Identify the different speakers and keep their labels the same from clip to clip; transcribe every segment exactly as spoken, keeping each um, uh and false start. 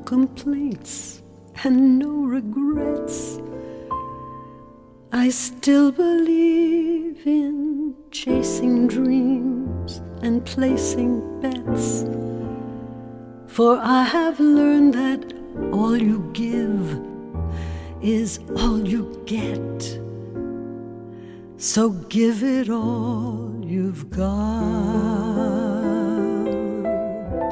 Speaker 1: complaints and no regrets. I still believe in chasing dreams and placing bets, for I have learned that all you give is all you get. So give it all you've got.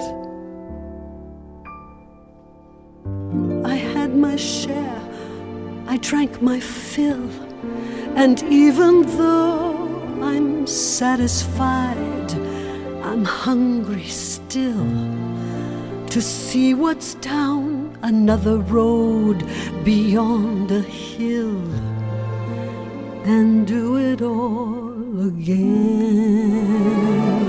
Speaker 1: I had my share, I drank my fill, and even though I'm satisfied, I'm hungry still to see what's down another road beyond a hill, and do it all again.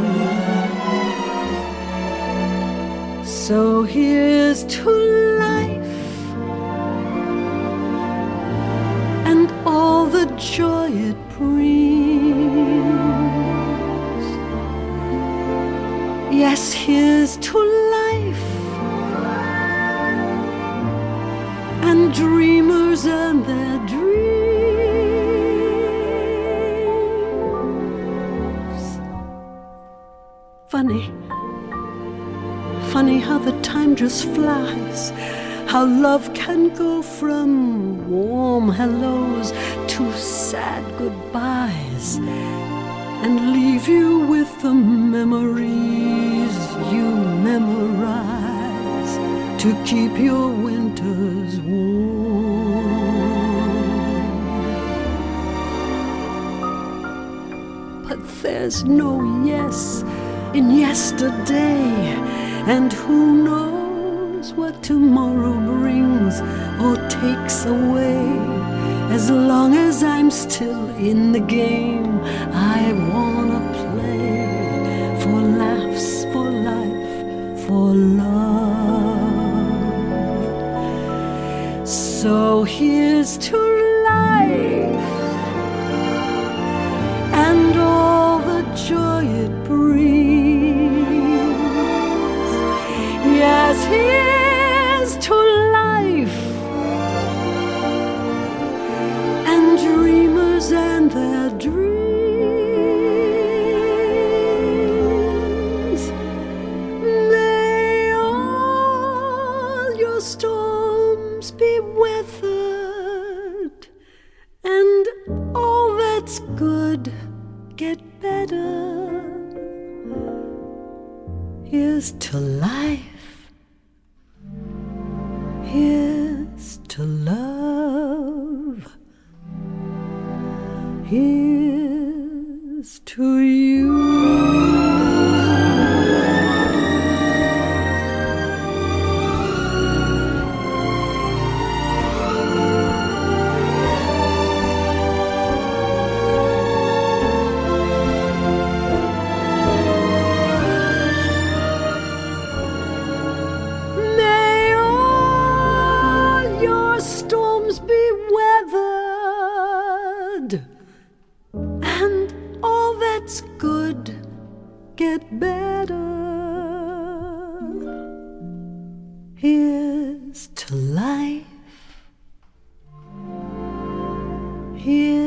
Speaker 1: So here's to life and all the joy it brings. Yes, here's to life and dreamers and their dreams. Funny, funny how the time just flies, how love can go from warm hellos to sad goodbyes, and leave you with the memories you memorize to keep your winters warm. But there's no yes in yesterday, and who knows what tomorrow brings or takes away. As long as I'm still in the game, I wanna play for laughs, for life, for love. So here's to life and all the joy it brings. Yes, here's to life and dreamers and their dreams. May all your storms be weathered, and all that's good get better. Here's to life, here's to love, here's to you. Get better. Here's to life. Here's